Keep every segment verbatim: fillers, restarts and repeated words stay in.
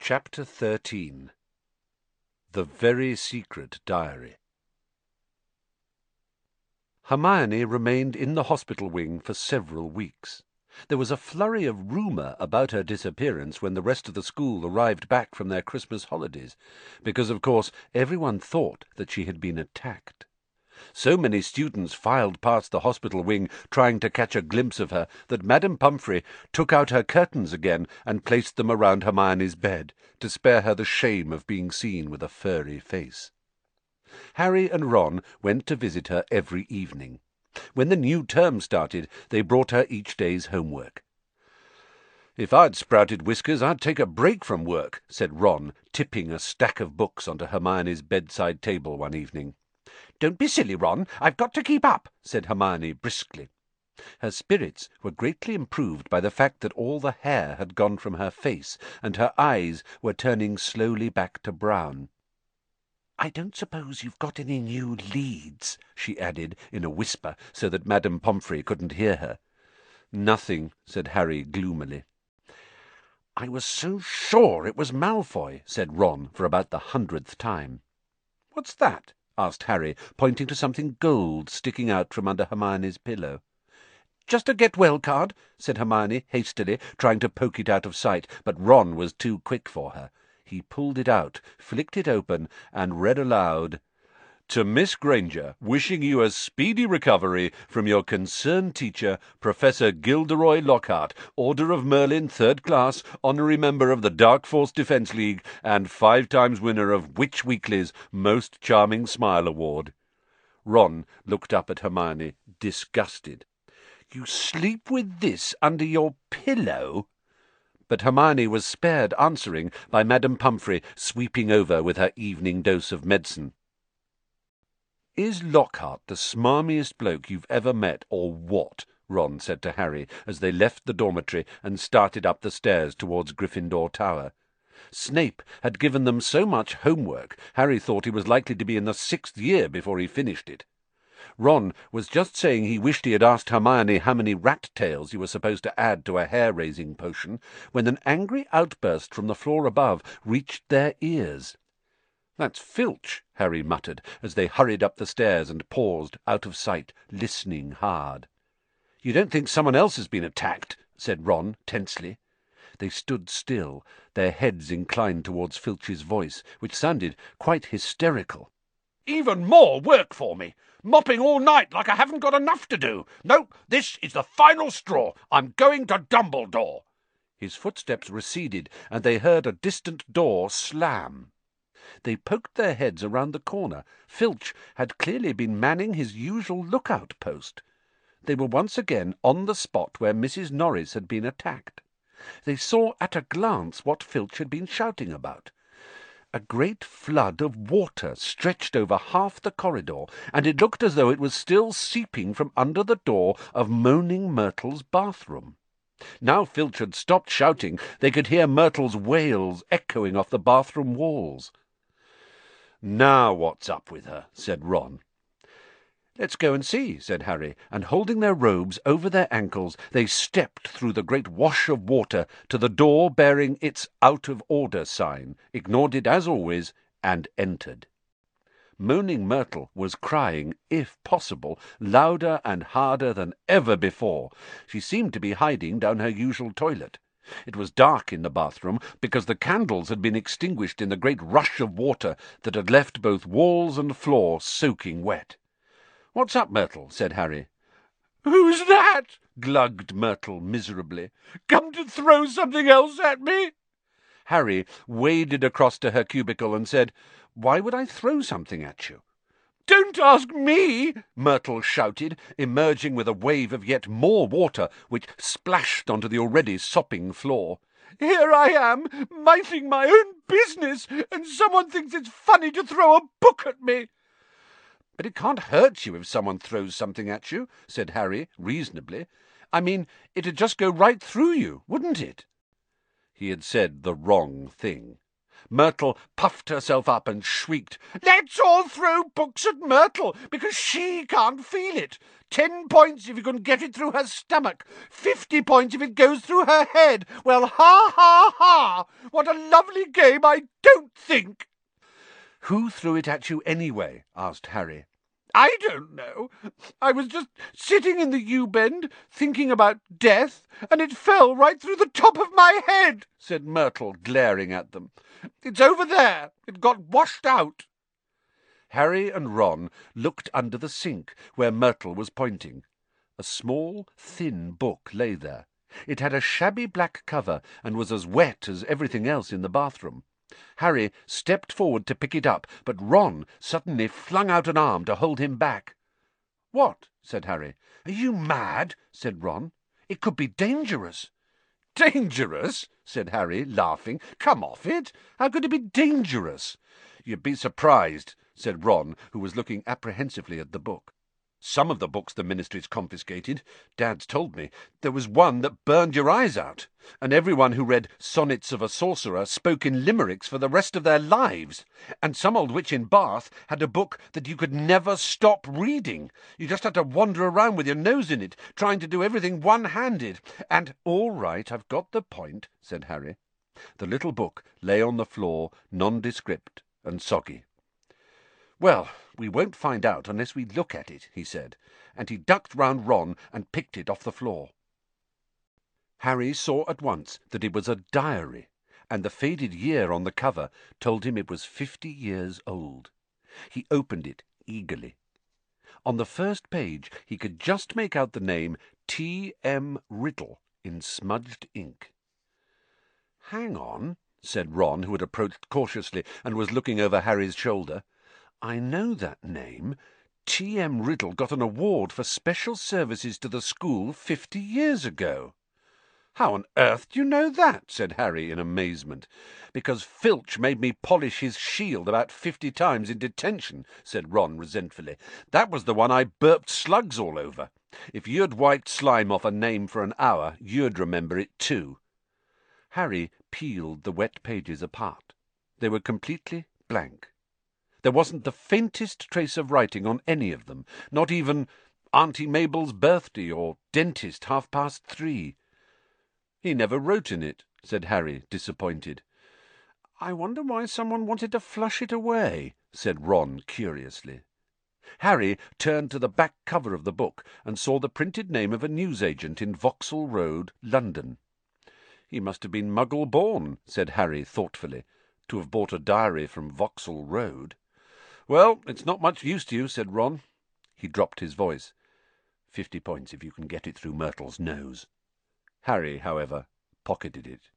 Chapter thirteen. The Very Secret Diary. Hermione remained in the hospital wing for several weeks. There was a flurry of rumour about her disappearance when the rest of the school arrived back from their Christmas holidays, because, of course, everyone thought that she had been attacked. So many students filed past the hospital wing trying to catch a glimpse of her that Madame Pomfrey took out her curtains again and placed them around Hermione's bed, to spare her the shame of being seen with a furry face. Harry and Ron went to visit her every evening. When the new term started, they brought her each day's homework. "If I'd sprouted whiskers, I'd take a break from work," said Ron, tipping a stack of books onto Hermione's bedside table one evening. "Don't be silly, Ron. I've got to keep up," said Hermione briskly. Her spirits were greatly improved by the fact that all the hair had gone from her face, and her eyes were turning slowly back to brown. "I don't suppose you've got any new leads," she added in a whisper, so that Madame Pomfrey couldn't hear her. "Nothing," said Harry gloomily. "I was so sure it was Malfoy," said Ron for about the hundredth time. "What's that?" asked Harry, pointing to something gold sticking out from under Hermione's pillow. "Just a get-well card," said Hermione hastily, trying to poke it out of sight, but Ron was too quick for her. He pulled it out, flicked it open, and read aloud, "To Miss Granger, wishing you a speedy recovery from your concerned teacher, Professor Gilderoy Lockhart, Order of Merlin, third class, honorary member of the Dark Force Defence League, and five times winner of Witch Weekly's Most Charming Smile Award." Ron looked up at Hermione, disgusted. "You sleep with this under your pillow?" But Hermione was spared answering by Madame Pomfrey sweeping over with her evening dose of medicine. "Is Lockhart the smarmiest bloke you've ever met, or what?" Ron said to Harry as they left the dormitory and started up the stairs towards Gryffindor Tower. Snape had given them so much homework, Harry thought he was likely to be in the sixth year before he finished it. Ron was just saying he wished he had asked Hermione how many rat-tails he was supposed to add to a hair-raising potion, when an angry outburst from the floor above reached their ears. "That's Filch," Harry muttered, as they hurried up the stairs and paused, out of sight, listening hard. "You don't think someone else has been attacked?" said Ron tensely. They stood still, their heads inclined towards Filch's voice, which sounded quite hysterical. "Even more work for me! Mopping all night like I haven't got enough to do! No, this is the final straw! I'm going to Dumbledore!" His footsteps receded, and they heard a distant door slam. They poked their heads around the corner. Filch had clearly been manning his usual lookout post. They were once again on the spot where Missus Norris had been attacked. They saw at a glance what Filch had been shouting about. A great flood of water stretched over half the corridor, and it looked as though it was still seeping from under the door of Moaning Myrtle's bathroom. Now Filch had stopped shouting, they could hear Myrtle's wails echoing off the bathroom walls. "Now what's up with her?" said Ron. "Let's go and see," said Harry, and holding their robes over their ankles, they stepped through the great wash of water to the door bearing its out of order sign, ignored it as always, and entered. Moaning Myrtle was crying, if possible, louder and harder than ever before. She seemed to be hiding down her usual toilet. It was dark in the bathroom, because the candles had been extinguished in the great rush of water that had left both walls and floor soaking wet. "What's up, Myrtle?" said Harry. "Who's that?" glugged Myrtle miserably. "Come to throw something else at me?" Harry waded across to her cubicle and said, "Why would I throw something at you?" "Don't ask me!" Myrtle shouted, emerging with a wave of yet more water, which splashed onto the already sopping floor. "Here I am, minding my own business, and someone thinks it's funny to throw a book at me." "But it can't hurt you if someone throws something at you," said Harry reasonably. "I mean, it'd just go right through you, wouldn't it?" He had said the wrong thing. Myrtle puffed herself up and shrieked, "Let's all throw books at Myrtle, because she can't feel it. Ten points if you can get it through her stomach. Fifty points if it goes through her head. Well, ha, ha, ha! What a lovely game, I don't think." "Who threw it at you anyway?" asked Harry. "I don't know. I was just sitting in the U-bend, thinking about death, and it fell right through the top of my head," said Myrtle, glaring at them. "It's over there. It got washed out." Harry and Ron looked under the sink, where Myrtle was pointing. A small, thin book lay there. It had a shabby black cover, and was as wet as everything else in the bathroom. Harry stepped forward to pick it up, but Ron suddenly flung out an arm to hold him back. "What?" said Harry. "Are you mad?" said Ron. "It could be dangerous." "Dangerous?" said Harry, laughing. "Come off it. How could it be dangerous?" "You'd be surprised," said Ron, who was looking apprehensively at the book. "Some of the books the ministry's confiscated. Dad's told me. There was one that burned your eyes out, and everyone who read Sonnets of a Sorcerer spoke in limericks for the rest of their lives. And some old witch in Bath had a book that you could never stop reading. You just had to wander around with your nose in it, trying to do everything one-handed. And—" "All right, I've got the point," said Harry. The little book lay on the floor, nondescript and soggy. "Well, we won't find out unless we look at it," he said, and he ducked round Ron and picked it off the floor. Harry saw at once that it was a diary, and the faded year on the cover told him it was fifty years old. He opened it eagerly. On the first page he could just make out the name T. M. Riddle in smudged ink. "Hang on," said Ron, who had approached cautiously and was looking over Harry's shoulder. "I know that name. T. M. Riddle got an award for special services to the school fifty years ago." "How on earth do you know that?" said Harry in amazement. "Because Filch made me polish his shield about fifty times in detention," said Ron resentfully. "That was the one I burped slugs all over. If you'd wiped slime off a name for an hour, you'd remember it too." Harry peeled the wet pages apart. They were completely blank. There wasn't the faintest trace of writing on any of them, not even Auntie Mabel's birthday or dentist half past three. "He never wrote in it," said Harry, disappointed. "I wonder why someone wanted to flush it away," said Ron curiously. Harry turned to the back cover of the book and saw the printed name of a newsagent in Vauxhall Road, London. "He must have been Muggle-born," said Harry thoughtfully, "to have bought a diary from Vauxhall Road." "Well, it's not much use to you," said Ron. He dropped his voice. "Fifty points if you can get it through Myrtle's nose." Harry, however, pocketed it.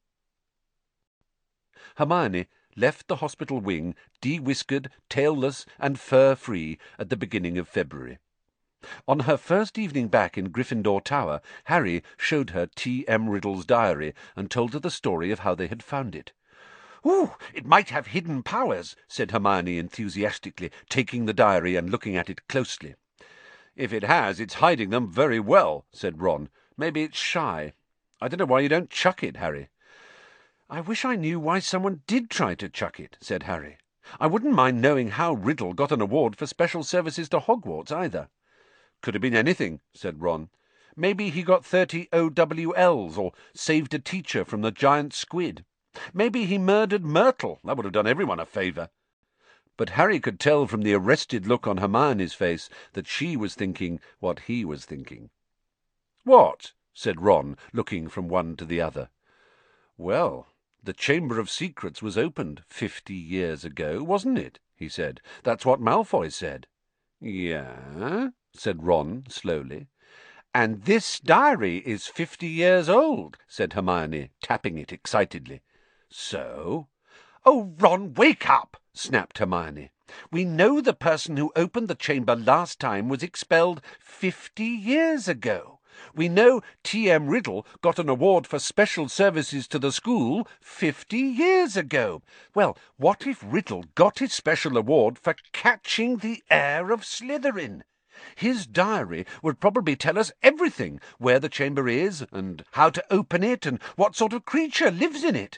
Hermione left the hospital wing de-whiskered, tailless, and fur-free at the beginning of February. On her first evening back in Gryffindor Tower, Harry showed her T. M. Riddle's diary and told her the story of how they had found it. "Ooh, it might have hidden powers," said Hermione enthusiastically, taking the diary and looking at it closely. "If it has, it's hiding them very well," said Ron. "Maybe it's shy. I don't know why you don't chuck it, Harry." "I wish I knew why someone did try to chuck it," said Harry. "I wouldn't mind knowing how Riddle got an award for special services to Hogwarts, either." "Could have been anything," said Ron. "Maybe he got thirty O W Ls, or saved a teacher from the giant squid. Maybe he murdered Myrtle. That would have done everyone a favour." But Harry could tell from the arrested look on Hermione's face that she was thinking what he was thinking. "What?" said Ron, looking from one to the other. "Well, the Chamber of Secrets was opened fifty years ago, wasn't it?" he said. "That's what Malfoy said." "Yeah," said Ron slowly. "And this diary is fifty years old," said Hermione, tapping it excitedly. "So?" "Oh, Ron, wake up!" snapped Hermione. "We know the person who opened the chamber last time was expelled fifty years ago. We know T. M. Riddle got an award for special services to the school fifty years ago. Well, what if Riddle got his special award for catching the heir of Slytherin? His diary would probably tell us everything, where the chamber is, and how to open it, and what sort of creature lives in it.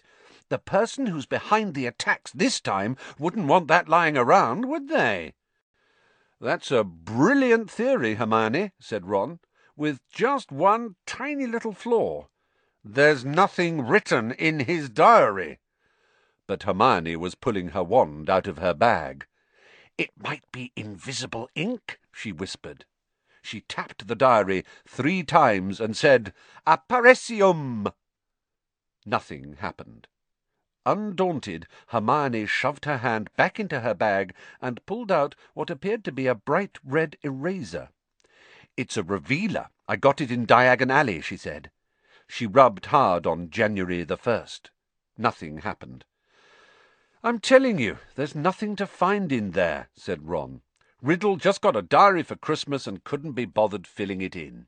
The person who's behind the attacks this time wouldn't want that lying around, would they?" "That's a brilliant theory, Hermione," said Ron, "with just one tiny little flaw. There's nothing written in his diary." But Hermione was pulling her wand out of her bag. "It might be invisible ink," she whispered. She tapped the diary three times and said, "Apparecium!" Nothing happened. Undaunted, Hermione shoved her hand back into her bag and pulled out what appeared to be a bright red eraser. "It's a revealer. I got it in Diagon Alley," she said. She rubbed hard on January the first. Nothing happened. "I'm telling you, there's nothing to find in there," said Ron. "Riddle just got a diary for Christmas and couldn't be bothered filling it in."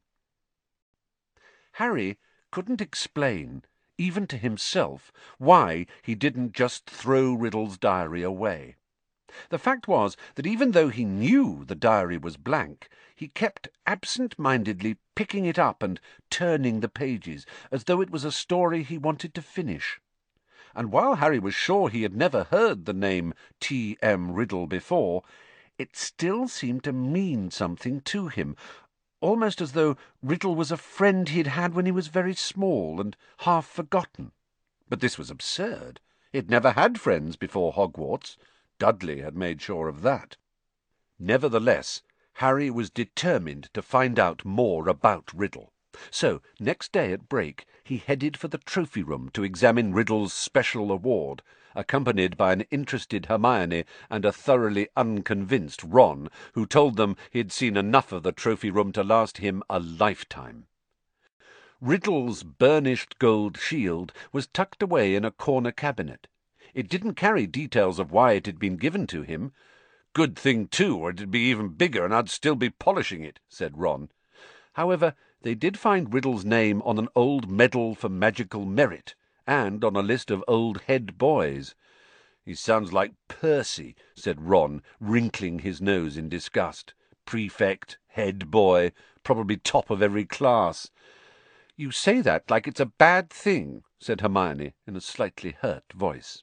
Harry couldn't explain, even to himself, why he didn't just throw Riddle's diary away. The fact was that even though he knew the diary was blank, he kept absent-mindedly picking it up and turning the pages, as though it was a story he wanted to finish. And while Harry was sure he had never heard the name T. M. Riddle before, it still seemed to mean something to him, almost as though Riddle was a friend he had had when he was very small and half forgotten. But this was absurd. He had never had friends before Hogwarts. Dudley had made sure of that. Nevertheless, Harry was determined to find out more about Riddle. So, next day at break, he headed for the trophy room to examine Riddle's special award, accompanied by an interested Hermione and a thoroughly unconvinced Ron, who told them he had seen enough of the trophy room to last him a lifetime. Riddle's burnished gold shield was tucked away in a corner cabinet. It didn't carry details of why it had been given to him. "Good thing, too, or it'd be even bigger and I'd still be polishing it," said Ron. However, they did find Riddle's name on an old medal for magical merit, and on a list of old head boys. "He sounds like Percy," said Ron, wrinkling his nose in disgust. "Prefect, head boy, probably top of every class." "You say that like it's a bad thing," said Hermione in a slightly hurt voice.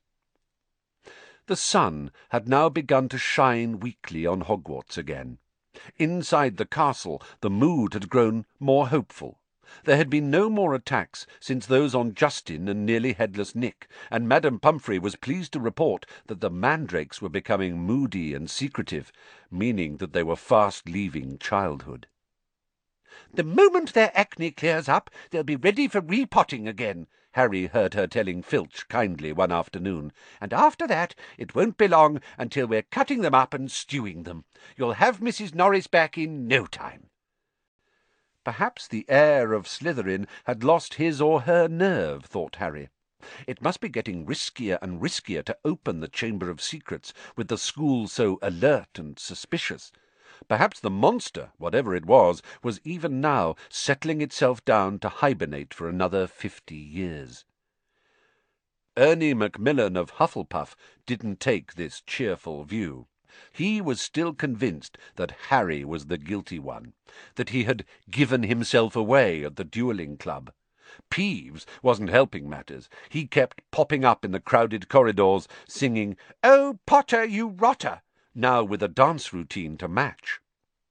The sun had now begun to shine weakly on Hogwarts again. Inside the castle the mood had grown more hopeful. There had been no more attacks since those on Justin and nearly headless Nick, and Madame Pumphrey was pleased to report that the mandrakes were becoming moody and secretive, meaning that they were fast leaving childhood. "The moment their acne clears up, they'll be ready for repotting again," Harry heard her telling Filch kindly one afternoon, "and after that it won't be long until we're cutting them up and stewing them. You'll have Missus Norris back in no time." Perhaps the heir of Slytherin had lost his or her nerve, thought Harry. It must be getting riskier and riskier to open the Chamber of Secrets, with the school so alert and suspicious. Perhaps the monster, whatever it was, was even now settling itself down to hibernate for another fifty years. Ernie Macmillan of Hufflepuff didn't take this cheerful view. He was still convinced that Harry was the guilty one, that he had given himself away at the duelling club. Peeves wasn't helping matters. He kept popping up in the crowded corridors, singing, "Oh, Potter, you rotter!" now with a dance routine to match.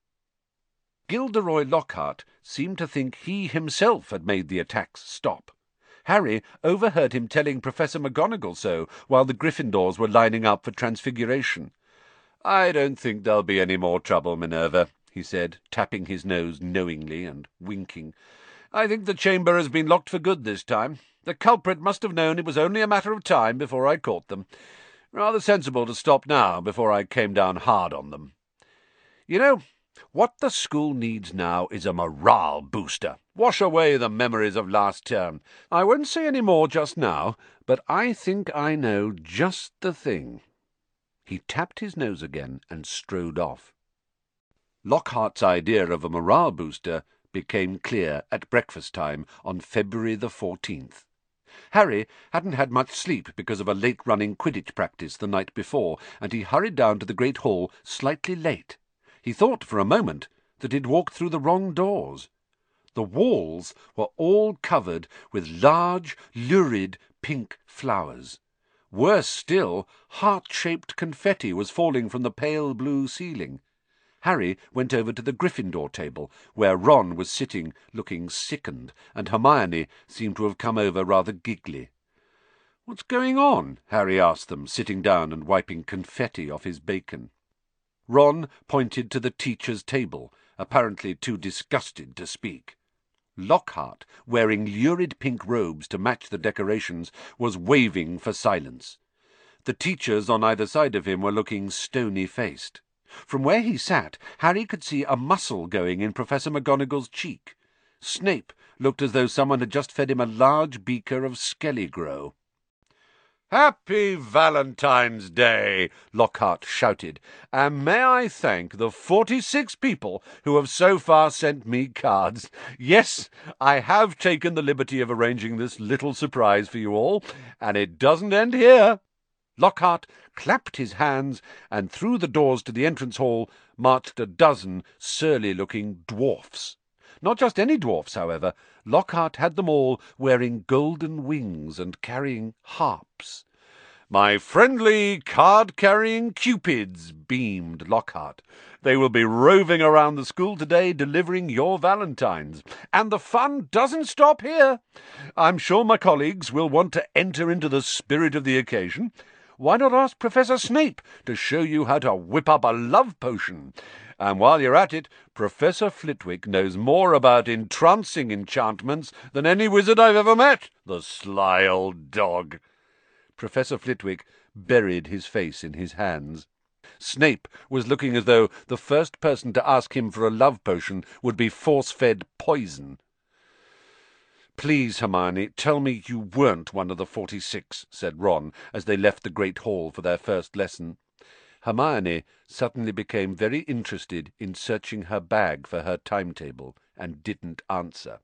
Gilderoy Lockhart seemed to think he himself had made the attacks stop. Harry overheard him telling Professor McGonagall so while the Gryffindors were lining up for Transfiguration. "I don't think there'll be any more trouble, Minerva," he said, tapping his nose knowingly and winking. "I think the chamber has been locked for good this time. The culprit must have known it was only a matter of time before I caught them. Rather sensible to stop now before I came down hard on them. You know, what the school needs now is a morale booster. Wash away the memories of last term. I won't say any more just now, but I think I know just the thing." He tapped his nose again and strode off. Lockhart's idea of a morale booster became clear at breakfast time on February the fourteenth. Harry hadn't had much sleep because of a late-running Quidditch practice the night before, and he hurried down to the Great Hall slightly late. He thought for a moment that he'd walked through the wrong doors. The walls were all covered with large, lurid, pink flowers. Worse still, heart-shaped confetti was falling from the pale blue ceiling. Harry went over to the Gryffindor table, where Ron was sitting, looking sickened, and Hermione seemed to have come over rather giggly. "What's going on?" Harry asked them, sitting down and wiping confetti off his bacon. Ron pointed to the teacher's table, apparently too disgusted to speak. Lockhart, wearing lurid pink robes to match the decorations, was waving for silence. The teachers on either side of him were looking stony-faced. From where he sat, Harry could see a muscle going in Professor McGonagall's cheek. Snape looked as though someone had just fed him a large beaker of Skelligro. "Happy Valentine's Day!" Lockhart shouted, "and may I thank the forty-six people who have so far sent me cards. Yes, I have taken the liberty of arranging this little surprise for you all, and it doesn't end here." Lockhart clapped his hands, and through the doors to the entrance hall marched a dozen surly-looking dwarfs. Not just any dwarfs, however. Lockhart had them all wearing golden wings and carrying harps. "My friendly card-carrying cupids," beamed Lockhart. "They will be roving around the school today delivering your valentines. And the fun doesn't stop here. I'm sure my colleagues will want to enter into the spirit of the occasion. Why not ask Professor Snape to show you how to whip up a love potion? And while you're at it, Professor Flitwick knows more about entrancing enchantments than any wizard I've ever met, the sly old dog." Professor Flitwick buried his face in his hands. Snape was looking as though the first person to ask him for a love potion would be force-fed poison. "Please, Hermione, tell me you weren't one of the forty-six," said Ron, as they left the great hall for their first lesson. Hermione suddenly became very interested in searching her bag for her timetable, and didn't answer.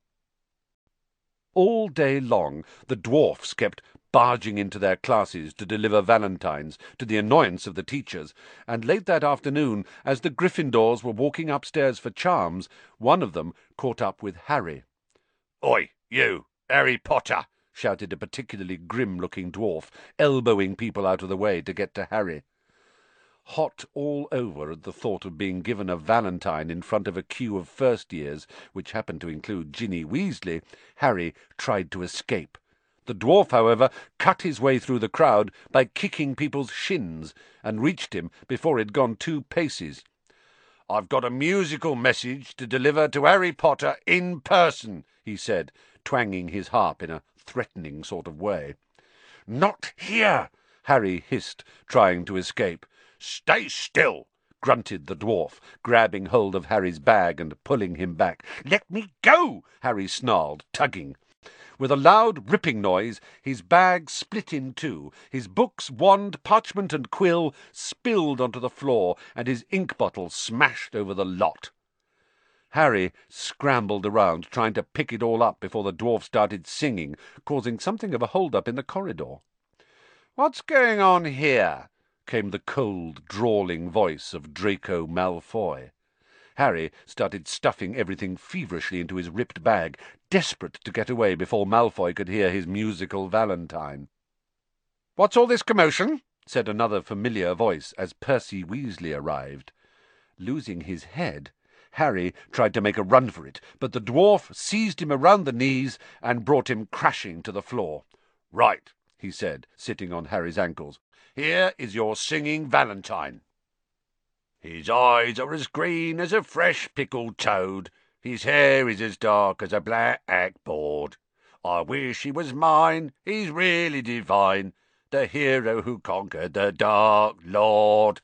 All day long the dwarfs kept barging into their classes to deliver valentines, to the annoyance of the teachers, and late that afternoon, as the Gryffindors were walking upstairs for charms, one of them caught up with Harry. "Oi, you, Harry Potter!" shouted a particularly grim-looking dwarf, elbowing people out of the way to get to Harry. Hot all over at the thought of being given a valentine in front of a queue of first-years, which happened to include Ginny Weasley, Harry tried to escape. The dwarf, however, cut his way through the crowd by kicking people's shins, and reached him before he'd gone two paces. "I've got a musical message to deliver to Harry Potter in person," he said, twanging his harp in a threatening sort of way. "Not here!" Harry hissed, trying to escape. "Stay still!" grunted the dwarf, grabbing hold of Harry's bag and pulling him back. "Let me go!" Harry snarled, tugging. With a loud ripping noise, his bag split in two, his books, wand, parchment, and quill spilled onto the floor, and his ink bottle smashed over the lot. Harry scrambled around, trying to pick it all up before the dwarf started singing, causing something of a hold-up in the corridor. "What's going on here?" came the cold, drawling voice of Draco Malfoy. Harry started stuffing everything feverishly into his ripped bag, desperate to get away before Malfoy could hear his musical valentine. "What's all this commotion?" said another familiar voice as Percy Weasley arrived. Losing his head, Harry tried to make a run for it, but the dwarf seized him around the knees and brought him crashing to the floor. "Right," he said, sitting on Harry's ankles. "Here is your singing valentine. His eyes are as green as a fresh pickled toad. His hair is as dark as a blackboard. I wish he was mine. He's really divine. The hero who conquered the Dark Lord."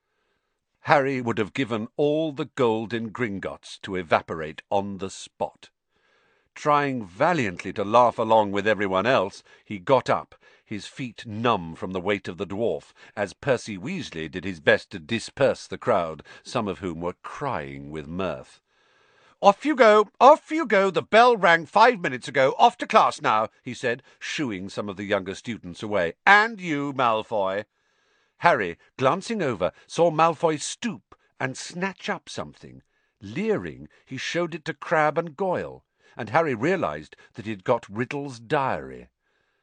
Harry would have given all the gold in Gringotts to evaporate on the spot. Trying valiantly to laugh along with everyone else, he got up, his feet numb from the weight of the dwarf, as Percy Weasley did his best to disperse the crowd, some of whom were crying with mirth. "Off you go, off you go, the bell rang five minutes ago, off to class now," he said, shooing some of the younger students away. "And you, Malfoy." Harry, glancing over, saw Malfoy stoop and snatch up something. Leering, he showed it to Crabbe and Goyle, and Harry realized that he had got Riddle's diary.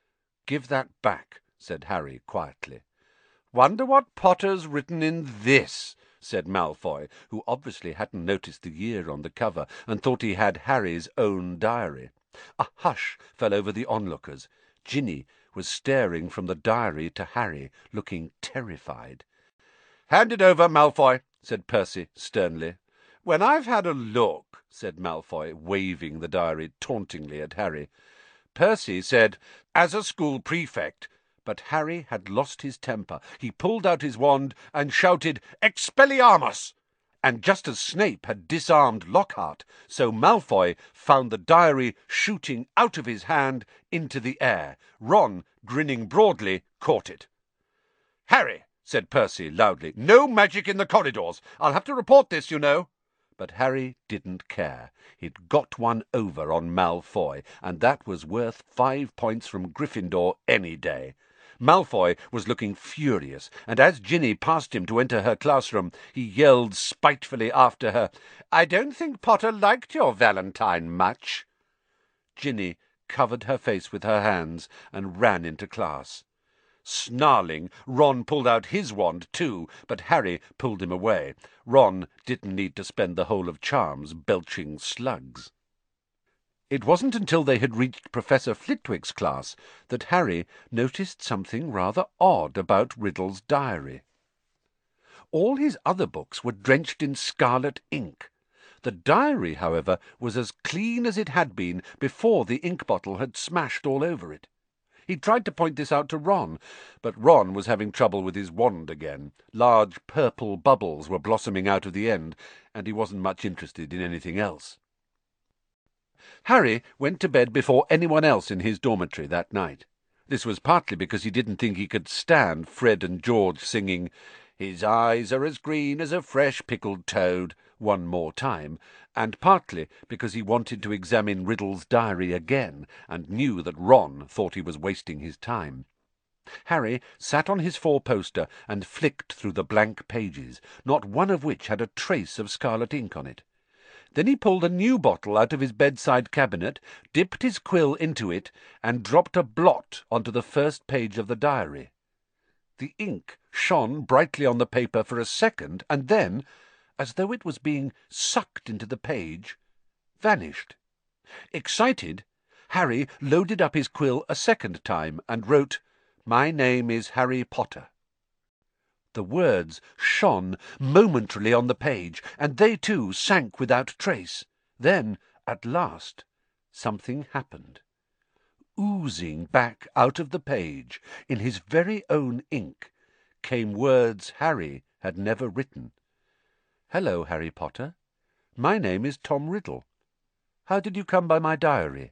"Give that back," said Harry quietly. "Wonder what Potter's written in this," said Malfoy, who obviously hadn't noticed the year on the cover and thought he had Harry's own diary. A hush fell over the onlookers. Ginny was staring from the diary to Harry, looking terrified. "Hand it over, Malfoy," said Percy sternly. "When I've had a look," said Malfoy, waving the diary tauntingly at Harry. Percy said, "As a school prefect," but Harry had lost his temper. He pulled out his wand and shouted, "Expelliarmus!" And just as Snape had disarmed Lockhart, so Malfoy found the diary shooting out of his hand into the air. Ron, grinning broadly, caught it. "Harry," said Percy loudly, "no magic in the corridors. I'll have to report this, you know." But Harry didn't care. He'd got one over on Malfoy, and that was worth five points from Gryffindor any day. Malfoy was looking furious, and as Ginny passed him to enter her classroom, he yelled spitefully after her, "I don't think Potter liked your Valentine much." Ginny covered her face with her hands and ran into class. Snarling, Ron pulled out his wand too, but Harry pulled him away. Ron didn't need to spend the whole of Charms belching slugs. It wasn't until they had reached Professor Flitwick's class that Harry noticed something rather odd about Riddle's diary. All his other books were drenched in scarlet ink. The diary, however, was as clean as it had been before the ink bottle had smashed all over it. He tried to point this out to Ron, but Ron was having trouble with his wand again. Large purple bubbles were blossoming out of the end, and he wasn't much interested in anything else. Harry went to bed before anyone else in his dormitory that night. This was partly because he didn't think he could stand Fred and George singing, "His eyes are as green as a fresh pickled toad," one more time, and partly because he wanted to examine Riddle's diary again, and knew that Ron thought he was wasting his time. Harry sat on his four-poster and flicked through the blank pages, not one of which had a trace of scarlet ink on it. Then he pulled a new bottle out of his bedside cabinet, dipped his quill into it, and dropped a blot onto the first page of the diary. The ink shone brightly on the paper for a second, and then, as though it was being sucked into the page, vanished. Excited, Harry loaded up his quill a second time and wrote, "My name is Harry Potter." The words shone momentarily on the page, and they too sank without trace. Then, at last, something happened. Oozing back out of the page, in his very own ink, came words Harry had never written. "Hello, Harry Potter. My name is Tom Riddle. How did you come by my diary?"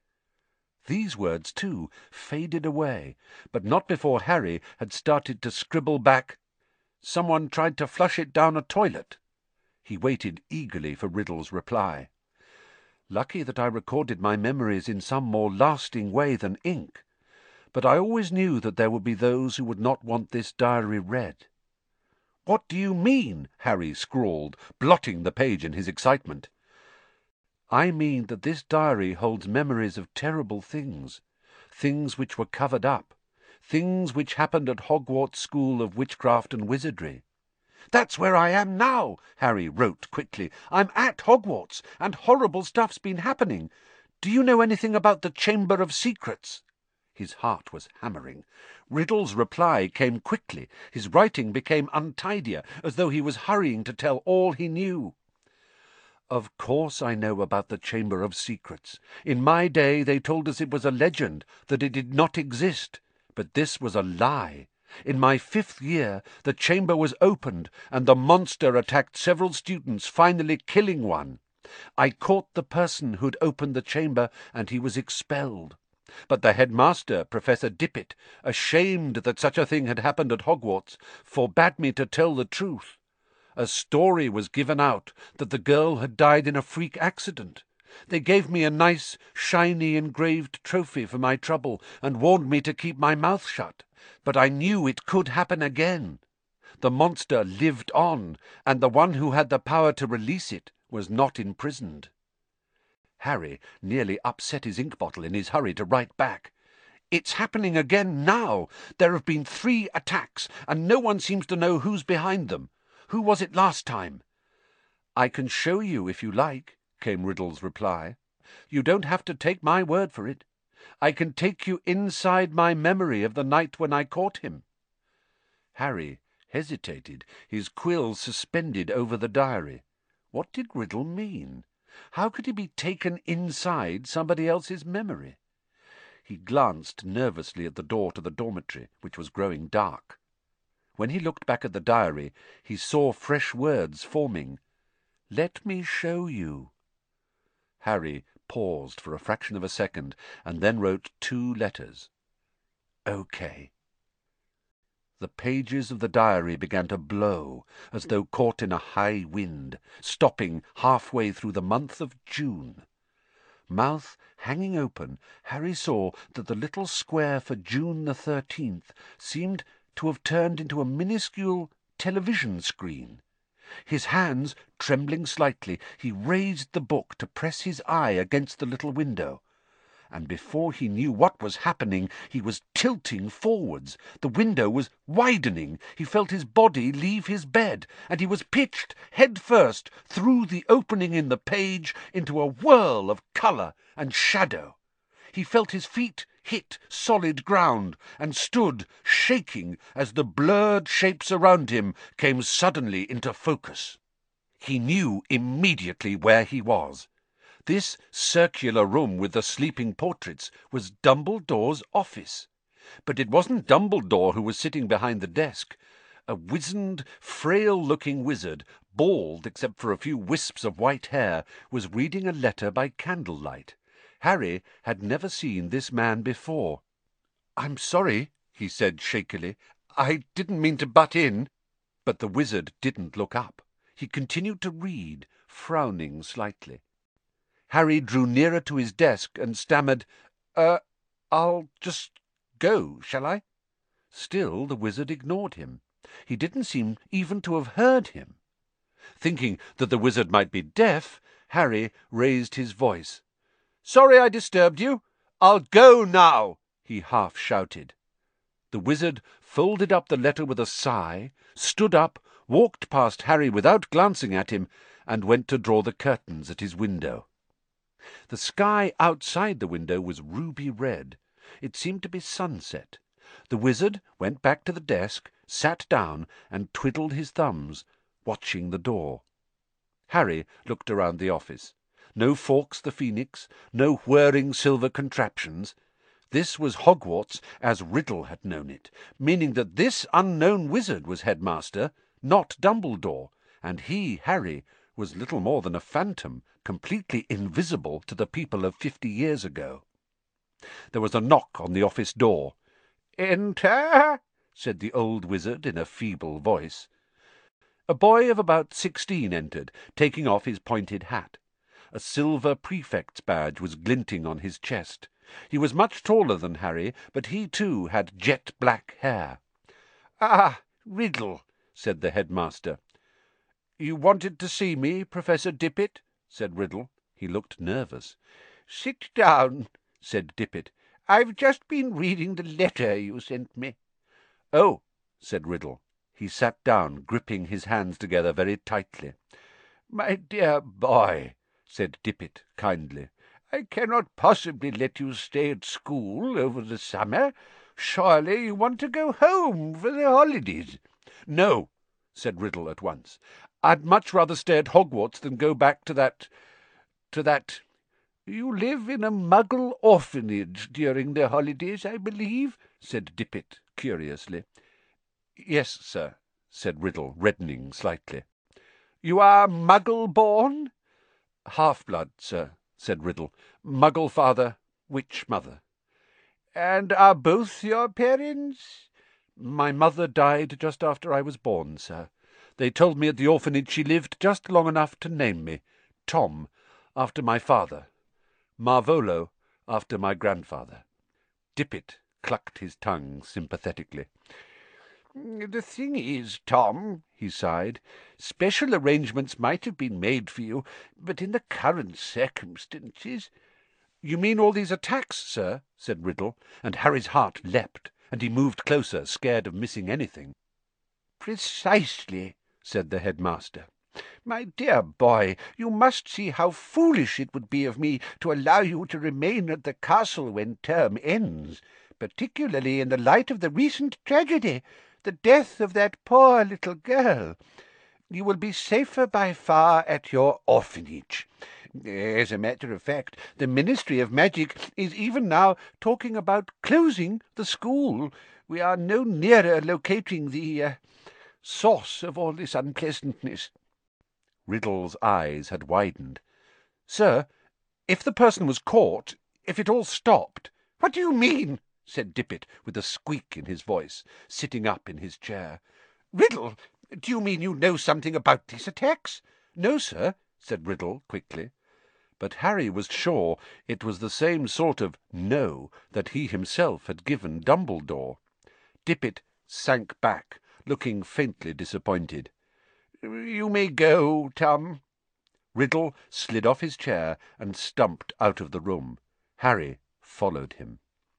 These words, too, faded away, but not before Harry had started to scribble back, "Someone tried to flush it down a toilet." He waited eagerly for Riddle's reply. Lucky that I recorded my memories in some more lasting way than ink. But I always knew that there would be those who would not want this diary read. "What do you mean?" Harry scrawled, blotting the page in his excitement. "I mean that this diary holds memories of terrible things, things which were covered up, things which happened at Hogwarts School of Witchcraft and Wizardry." "That's where I am now," Harry wrote quickly. "I'm at Hogwarts, and horrible stuff's been happening. Do you know anything about the Chamber of Secrets?" His heart was hammering. Riddle's reply came quickly. His writing became untidier, as though he was hurrying to tell all he knew. "Of course I know about the Chamber of Secrets. In my day they told us it was a legend, that it did not exist. But this was a lie. In my fifth year, the chamber was opened, and the monster attacked several students, finally killing one. I caught the person who'd opened the chamber, and he was expelled. But the headmaster, Professor Dippet, ashamed that such a thing had happened at Hogwarts, forbade me to tell the truth. A story was given out that the girl had died in a freak accident. They gave me a nice, shiny, engraved trophy for my trouble and warned me to keep my mouth shut. But I knew it could happen again. The monster lived on, and the one who had the power to release it was not imprisoned." Harry nearly upset his ink bottle in his hurry to write back. It's happening again now. There have been three attacks, and no one seems to know who's behind them. Who was it last time?" "I can show you if you like," came Riddle's reply. "You don't have to take my word for it. I can take you inside my memory of the night when I caught him." Harry hesitated, his quill suspended over the diary. What did Riddle mean? How could he be taken inside somebody else's memory? He glanced nervously at the door to the dormitory, which was growing dark. When he looked back at the diary, he saw fresh words forming. "Let me show you." Harry paused for a fraction of a second, and then wrote two letters. "OK." The pages of the diary began to blow, as though caught in a high wind, stopping halfway through the month of June. Mouth hanging open, Harry saw that the little square for June the thirteenth seemed to have turned into a minuscule television screen. His hands trembling slightly, he raised the book to press his eye against the little window. And before he knew what was happening, he was tilting forwards. The window was widening. He felt his body leave his bed, and he was pitched head first through the opening in the page into a whirl of colour and shadow. He felt his feet hit solid ground, and stood shaking as the blurred shapes around him came suddenly into focus. He knew immediately where he was. This circular room with the sleeping portraits was Dumbledore's office. But it wasn't Dumbledore who was sitting behind the desk. A wizened, frail-looking wizard, bald except for a few wisps of white hair, was reading a letter by candlelight. Harry had never seen this man before. "I'm sorry," he said shakily. "I didn't mean to butt in." But the wizard didn't look up. He continued to read, frowning slightly. Harry drew nearer to his desk and stammered, Uh, I'll just go, shall I?" Still the wizard ignored him. He didn't seem even to have heard him. Thinking that the wizard might be deaf, Harry raised his voice. "Sorry I disturbed you. I'll go now," he half shouted. The wizard folded up the letter with a sigh, stood up, walked past Harry without glancing at him, and went to draw the curtains at his window. The sky outside the window was ruby red. It seemed to be sunset. The wizard went back to the desk, sat down, and twiddled his thumbs, watching the door. Harry looked around the office. No Fawkes the Phoenix, no whirring silver contraptions. This was Hogwarts as Riddle had known it, meaning that this unknown wizard was headmaster, not Dumbledore, and he, Harry, was little more than a phantom, completely invisible to the people of fifty years ago. There was a knock on the office door. "Enter," said the old wizard in a feeble voice. A boy of about sixteen entered, taking off his pointed hat. A silver prefect's badge was glinting on his chest. He was much taller than Harry, but he too had jet-black hair. "Ah, Riddle," said the headmaster. "You wanted to see me, Professor Dippet?" said Riddle. He looked nervous. "Sit down," said Dippet. "I've just been reading the letter you sent me." "Oh," said Riddle. He sat down, gripping his hands together very tightly. "My dear boy," said Dippet kindly, "I cannot possibly let you stay at school over the summer. Surely you want to go home for the holidays." "No," said Riddle at once. "I'd much rather stay at Hogwarts than go back to that... to that... "You live in a Muggle orphanage during the holidays, I believe?" said Dippet curiously. "Yes, sir," said Riddle, reddening slightly. "You are Muggle-born?" "Half-blood, sir," said Riddle. "Muggle father, witch mother." "And are both your parents?" "My mother died just after I was born, sir. They told me at the orphanage she lived just long enough to name me. Tom, after my father. Marvolo, after my grandfather." Dippet clucked his tongue sympathetically. "The thing is, Tom," he sighed, "special arrangements might have been made for you, but in the current circumstances—" "You mean all these attacks, sir?" said Riddle, and Harry's heart leapt, and he moved closer, scared of missing anything. "Precisely," said the headmaster. "My dear boy, you must see how foolish it would be of me to allow you to remain at the castle when term ends, particularly in the light of the recent tragedy, the death of that poor little girl. You will be safer by far at your orphanage. As a matter of fact, the Ministry of Magic is even now talking about closing the school. We are no nearer locating the uh, source of all this unpleasantness." Riddle's eyes had widened. "Sir, if the person was caught, if it all stopped—" "What do you mean?" said Dippet, with a squeak in his voice, sitting up in his chair. "Riddle, do you mean you know something about these attacks?" "No, sir," said Riddle quickly. But Harry was sure it was the same sort of "no" that he himself had given Dumbledore. Dippet sank back, looking faintly disappointed. "You may go, Tom." Riddle slid off his chair and stumped out of the room. Harry followed him.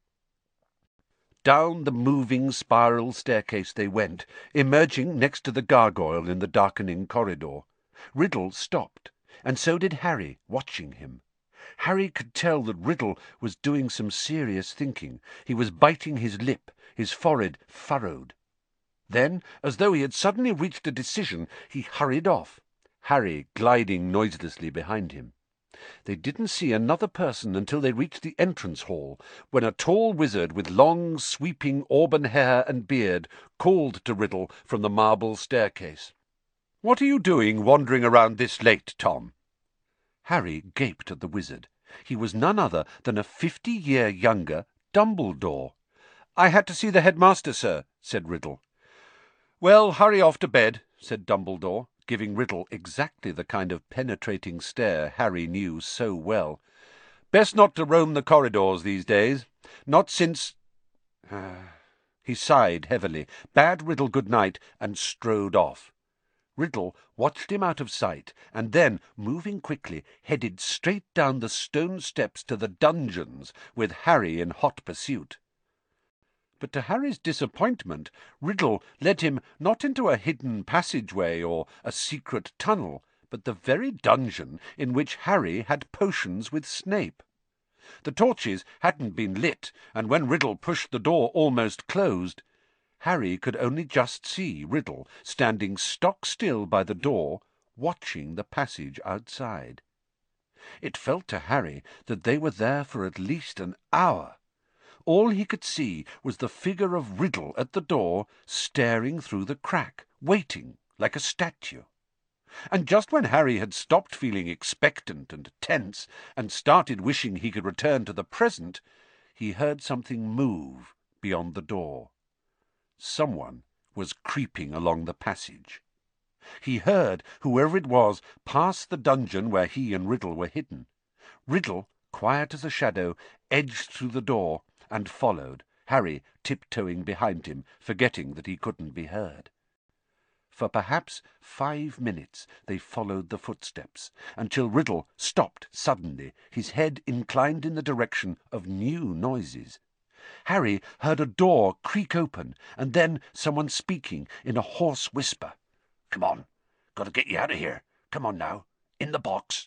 Down the moving spiral staircase they went, emerging next to the gargoyle in the darkening corridor. Riddle stopped, and so did Harry, watching him. Harry could tell that Riddle was doing some serious thinking. He was biting his lip, his forehead furrowed. Then, as though he had suddenly reached a decision, he hurried off, Harry gliding noiselessly behind him. They didn't see another person until they reached the entrance hall, when a tall wizard with long, sweeping auburn hair and beard called to Riddle from the marble staircase. "What are you doing wandering around this late, Tom?" Harry gaped at the wizard. He was none other than a fifty-year younger Dumbledore. "I had to see the headmaster, sir," said Riddle. "Well, hurry off to bed," said Dumbledore, giving Riddle exactly the kind of penetrating stare Harry knew so well. "Best not to roam the corridors these days. Not since—" He sighed heavily, bade Riddle good night, and strode off. Riddle watched him out of sight, and then, moving quickly, headed straight down the stone steps to the dungeons, with Harry in hot pursuit. But to Harry's disappointment, Riddle led him not into a hidden passageway or a secret tunnel, but the very dungeon in which Harry had potions with Snape. The torches hadn't been lit, and when Riddle pushed the door almost closed, Harry could only just see Riddle standing stock still by the door, watching the passage outside. It felt to Harry that they were there for at least an hour. All he could see was the figure of Riddle at the door, staring through the crack, waiting like a statue. And just when Harry had stopped feeling expectant and tense, and started wishing he could return to the present, he heard something move beyond the door. Someone was creeping along the passage. He heard whoever it was pass the dungeon where he and Riddle were hidden. Riddle, quiet as a shadow, edged through the door and followed, Harry tiptoeing behind him, forgetting that he couldn't be heard. For perhaps five minutes they followed the footsteps, until Riddle stopped suddenly, his head inclined in the direction of new noises. Harry heard a door creak open, and then someone speaking in a hoarse whisper. "Come on, gotta get you out of here. Come on now, in the box."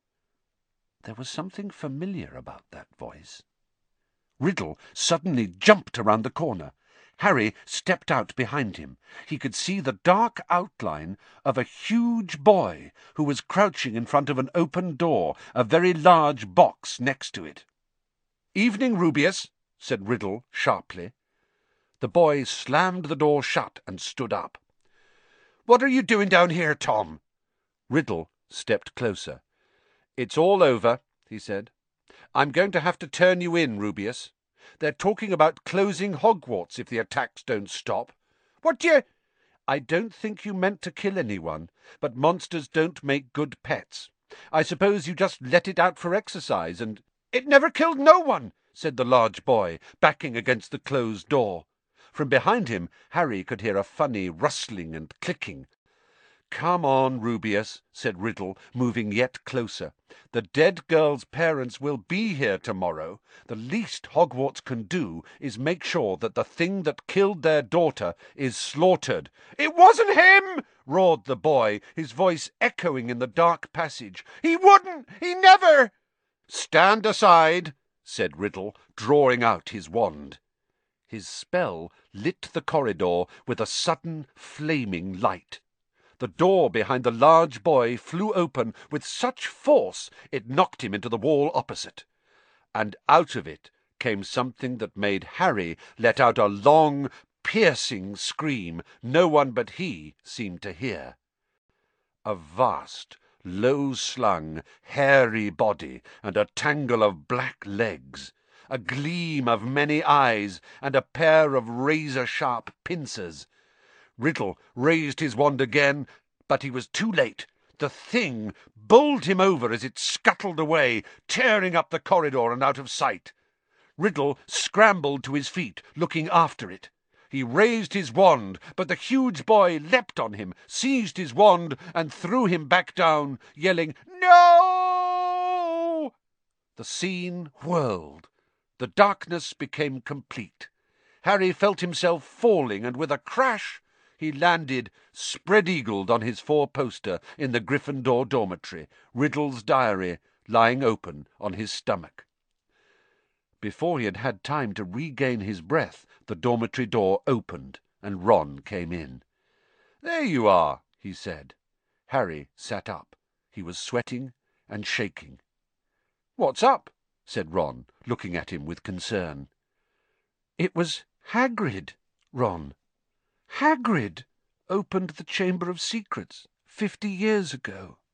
There was something familiar about that voice. Riddle suddenly jumped around the corner. Harry stepped out behind him. He could see the dark outline of a huge boy who was crouching in front of an open door, a very large box next to it. "Evening, Rubeus," said Riddle sharply. The boy slammed the door shut and stood up. "What are you doing down here, Tom?" Riddle stepped closer. "It's all over," he said. "I'm going to have to turn you in, Rubeus. They're talking about closing Hogwarts if the attacks don't stop." "What do you—" "I don't think you meant to kill anyone, but monsters don't make good pets. I suppose you just let it out for exercise and—" "It never killed no one," said the large boy, backing against the closed door. From behind him, Harry could hear a funny rustling and clicking. "Come on, Rubeus," said Riddle, moving yet closer. "The dead girl's parents will be here tomorrow. The least Hogwarts can do is make sure that the thing that killed their daughter is slaughtered." "It wasn't him!" roared the boy, his voice echoing in the dark passage. "He wouldn't! He never—" "Stand aside," said Riddle, drawing out his wand. His spell lit the corridor with a sudden flaming light. The door behind the large boy flew open with such force it knocked him into the wall opposite, and out of it came something that made Harry let out a long, piercing scream no one but he seemed to hear. A vast, low-slung, hairy body and a tangle of black legs, a gleam of many eyes and a pair of razor-sharp pincers. Riddle raised his wand again, but he was too late. The thing bowled him over as it scuttled away, tearing up the corridor and out of sight. Riddle scrambled to his feet, looking after it. He raised his wand, but the huge boy leapt on him, seized his wand, and threw him back down, yelling, "No!" The scene whirled. The darkness became complete. Harry felt himself falling, and with a crash he landed spread-eagled on his four-poster in the Gryffindor dormitory, Riddle's diary lying open on his stomach. Before he had had time to regain his breath, the dormitory door opened, and Ron came in. "There you are," he said. Harry sat up. He was sweating and shaking. "What's up?" said Ron, looking at him with concern. "It was Hagrid, Ron. Hagrid opened the Chamber of Secrets fifty years ago."